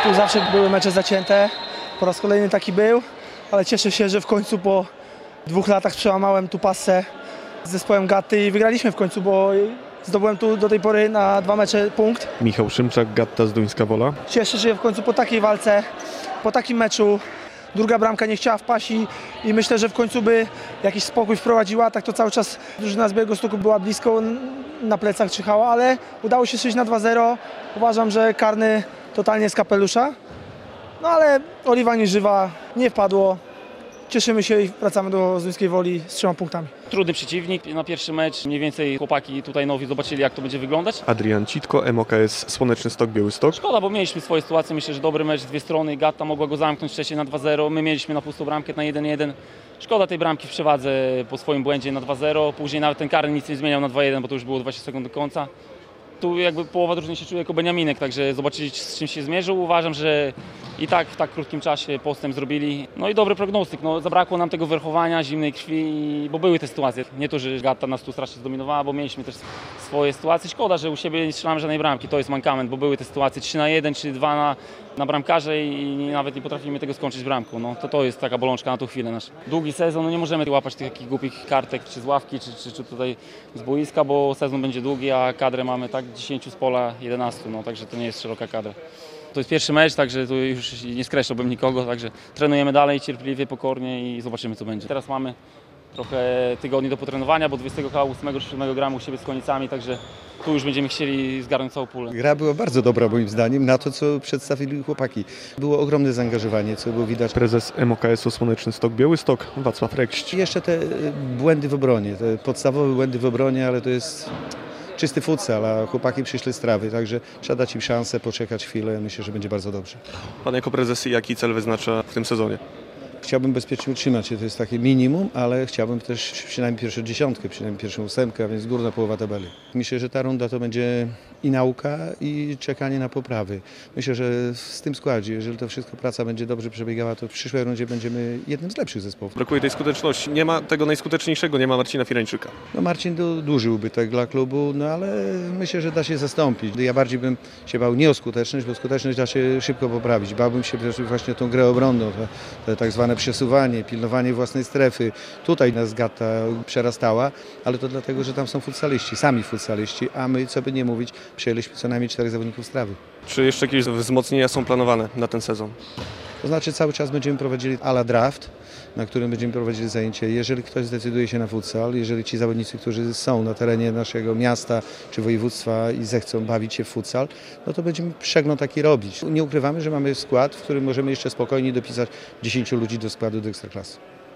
Tu zawsze były mecze zacięte, po raz kolejny taki był, ale cieszę się, że w końcu po 2 latach przełamałem tu passę z zespołem Gatty i wygraliśmy w końcu, bo zdobyłem tu do tej pory na 2 mecze punkt. Michał Szymczak, Gatta Zduńska Wola. Cieszę się w końcu po takiej walce, po takim meczu. Druga bramka nie chciała wpaść i myślę, że w końcu by jakiś spokój wprowadziła. Tak to cały czas drużyna z Białegostoku była blisko, na plecach czyhała, ale udało się strzelić na 2-0. Uważam, że karny totalnie z kapelusza. No ale Oliwa nie żywa, nie wpadło. Cieszymy się i wracamy do Zduńskiej Woli z 3 punktami. Trudny przeciwnik na pierwszy mecz. Mniej więcej chłopaki tutaj nowi zobaczyli, jak to będzie wyglądać. Adrian Citko, MOKS Słoneczny Stok Białystok. Szkoda, bo mieliśmy swoje sytuacje. Myślę, że dobry mecz z 2 strony. Gatta mogła go zamknąć wcześniej na 2-0. My mieliśmy na pustą bramkę na 1-1. Szkoda tej bramki w przewadze po swoim błędzie na 2-0. Później nawet ten karny nic nie zmieniał na 2-1, bo to już było 20 sekund do końca. Tu jakby połowa drużyny się czuje jako Beniaminek, także zobaczyć, z czym się zmierzył. Uważam, że i tak w tak krótkim czasie postęp zrobili. No i dobry prognostyk. No, zabrakło nam tego wychowania, zimnej krwi, bo były te sytuacje. Nie to, że Gatta nas tu strasznie zdominowała, bo mieliśmy też swoje sytuacje. Szkoda, że u siebie nie strzelałem żadnej bramki. To jest mankament, bo były te sytuacje 3-1 czy 2 na bramkarze i nawet nie potrafimy tego skończyć bramką. No, to jest taka bolączka na tą chwilę nasza. Długi sezon, no nie możemy łapać tych takich głupich kartek czy z ławki, czy tutaj z boiska, bo sezon będzie długi, a kadrę mamy tak 10 z pola 11, no także to nie jest szeroka kadra. To jest pierwszy mecz, także tu już nie skreślałbym nikogo, także trenujemy dalej cierpliwie, pokornie i zobaczymy, co będzie. Teraz mamy trochę tygodni do potrenowania, bo 28 czy 7 gramy u siebie z Konicami, także tu już będziemy chcieli zgarnąć całą pulę. Gra była bardzo dobra moim zdaniem na to, co przedstawili chłopaki. Było ogromne zaangażowanie, co było widać. Prezes MOKS-u Słoneczny Stok Białystok, Wacław Rekść. I jeszcze te błędy w obronie, te podstawowe błędy w obronie, ale to jest czysty futsal, a chłopaki przyszli z trawy, także trzeba dać im szansę, poczekać chwilę, myślę, że będzie bardzo dobrze. Pan jako prezes jaki cel wyznacza w tym sezonie? Chciałbym bezpiecznie utrzymać się, to jest takie minimum, ale chciałbym też przynajmniej pierwszą 10, przynajmniej pierwszą 8, a więc górna połowa tabeli. Myślę, że ta runda to będzie i nauka, i czekanie na poprawy. Myślę, że z tym składzie, jeżeli to wszystko praca będzie dobrze przebiegała, to w przyszłej rundzie będziemy jednym z lepszych zespołów. Brakuje tej skuteczności. Nie ma tego najskuteczniejszego, nie ma Marcina Firańczyka. No Marcin duży ubytek dla klubu, no ale myślę, że da się zastąpić. Ja bardziej bym się bał nie o skuteczność, bo skuteczność da się szybko poprawić. Bałbym się właśnie o tą grę obronną, to tak zwane przesuwanie, pilnowanie własnej strefy. Tutaj nas Gatta przerastała, ale to dlatego, że tam są futsaliści, sami futsaliści, a my, co by nie mówić, przyjęliśmy co najmniej 4 zawodników z trawy. Czy jeszcze jakieś wzmocnienia są planowane na ten sezon? To znaczy cały czas będziemy prowadzili ala draft, na którym będziemy prowadzili zajęcie. Jeżeli ktoś zdecyduje się na futsal, jeżeli ci zawodnicy, którzy są na terenie naszego miasta czy województwa i zechcą bawić się w futsal, no to będziemy przegląd taki robić. Nie ukrywamy, że mamy skład, w którym możemy jeszcze spokojnie dopisać 10 ludzi do składu do Ekstraklasy.